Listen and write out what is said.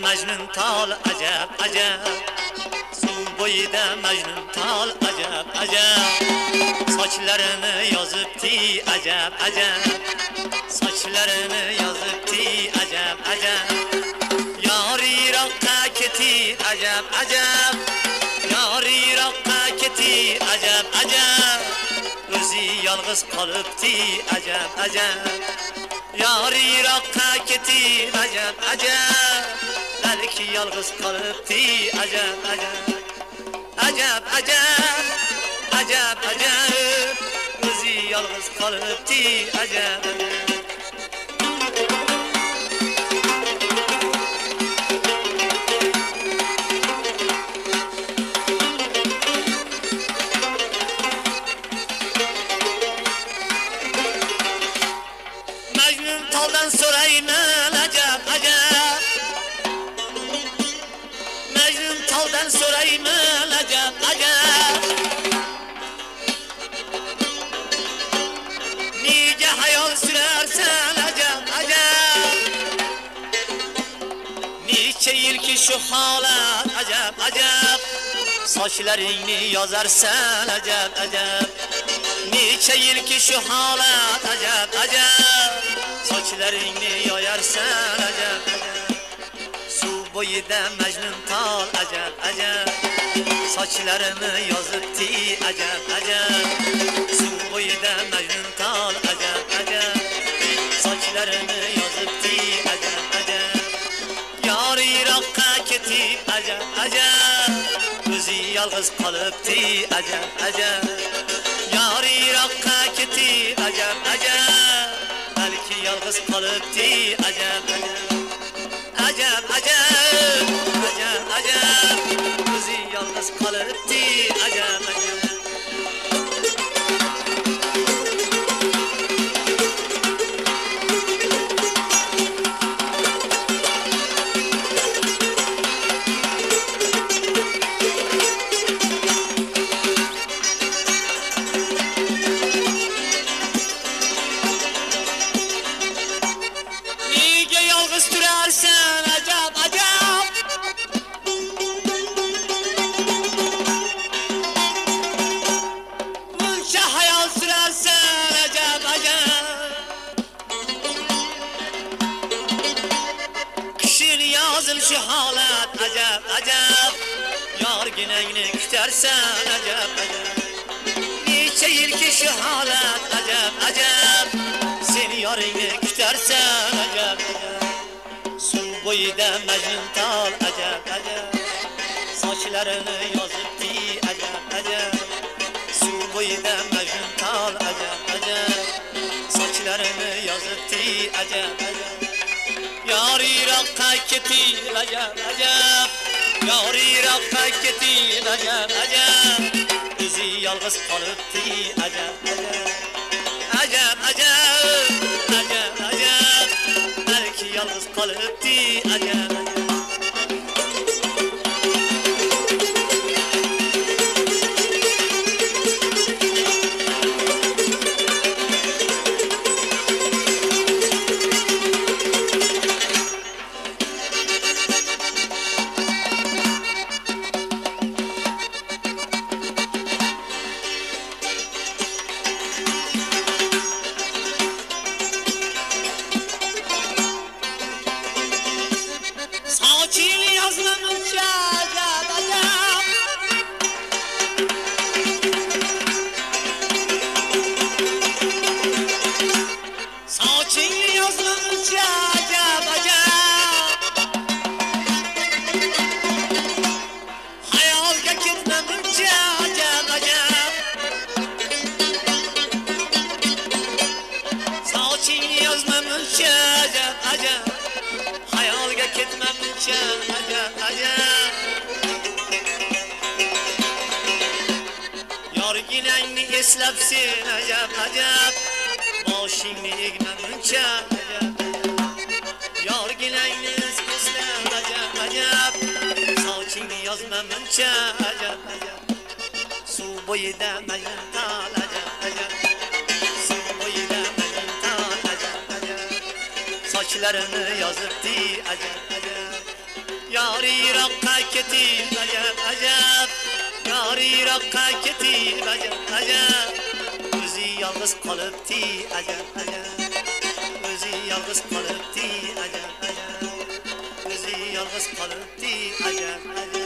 Majnun tol ajab ajab, suv bo'yida Majnun tol ajab ajab, sochlarini yozibdi ajab ajab, sochlarini yozibdi ajab ajab, yor yiroqqa ketir ajab ajab, yor yiroqqa ketir ajab ajab, o'zi yolg'iz qolibdi ajab ajab, yor yiroqqa ketir ajab ajab, balki yolg'iz qolibdi ajab ajab, ajab ajab, ajab ajab, o'zi yolg'iz qolibdi ajab ajab. Toldan so'rayman ajab ajab, Majnun toldan so'rayman ajab ajab, nega hayol sürarsan ajab ajab, necha yilki shu holat ajab ajab, sochlaringni yozarsan ajab ajab, necha yilki shu holat ajab ajab, sochlaringni yoyarsan ajab ajab, suv bo'yida Majnun tol ajab ajab, sochlarini yozibdi ajab ajab, suv bo'yida Majnun tol ajab ajab, sochlarini yozibdi ajab ajab, yor yiroqqa ketib ajab ajab, o'zi yolg'iz qolibdi ajab ajab, yor yiroqqa ketib ajab ajab, balki yolg'iz qolibdi ajab ajab, ajab ajab, ajab ajab, o'zi yolg'iz qolibdi ajab ajab. Turarsan ajab ajab, muncha hayol surarsan ajab ajab, kishini yozilishi holat ajab ajab, yorginangni kutarsan ajab ajab, necha yilki shu holat ajab ajab, seni yoringni kutarsan ajab ajab, suv bo'yida Majnun tol ajab ajab, sochlarini yozibdi ajab ajab, suv bo'yida Majnun tol ajab ajab, sochlarini yozibdi ajab ajab, yor yiroqqa ketir ajab ajab, yor yiroqqa ketir ajab ajab, o'zi yolg'iz qolibdi ajab ajab, ajab ajab, ajab ajab, balki yolg'iz qolibdi ajab ajab. Sochini yozmamuncha ajab ajab, sochini yozmamuncha ajab ajab, hayolga ketmamuncha ajab ajab, sochini yozmamuncha ajab ajab, hayolga ketmamuncha ajab ajab, yorginangni eslab sen ajab ajab, boshingni egmamuncha ajab ajab, yorginangni eslab ajab ajab, sochingni yozmamuncha ajab ajab, suv bo'yida Majnun tol ajab ajab, suv bo'yida Majnun tol ajab ajab, sochlarini yozibdi ajab ajab, Yori yiroqqa ketib ajab ajab Yori yiroqqa ketib ajab ajab O'zi yolg'iz qolibdi ajab ajab O'zi yolg'iz qolibdi ajab ajab O'zi yolg'iz qolibdi ajab ajab